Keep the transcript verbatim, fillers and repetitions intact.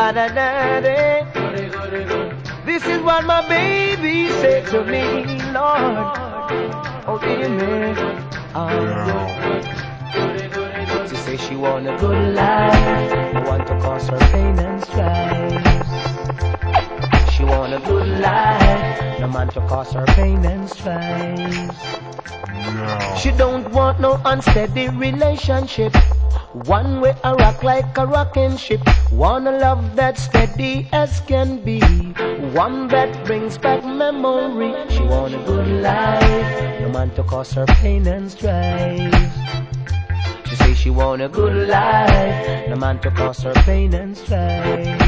da da da da. This is what my baby said to me, Lord. Oh, dear me. Um, she say she want a good life. I want to cause her pain and strife. She want a good life. No man to cause her pain and strife. She don't want no unsteady relationship. One way I rock like a rocking ship. Want a love that's steady as can be. One that brings back memory. She want a good life. No man to cause her pain and strife. She say she want a good life. No man to cause her pain and strife.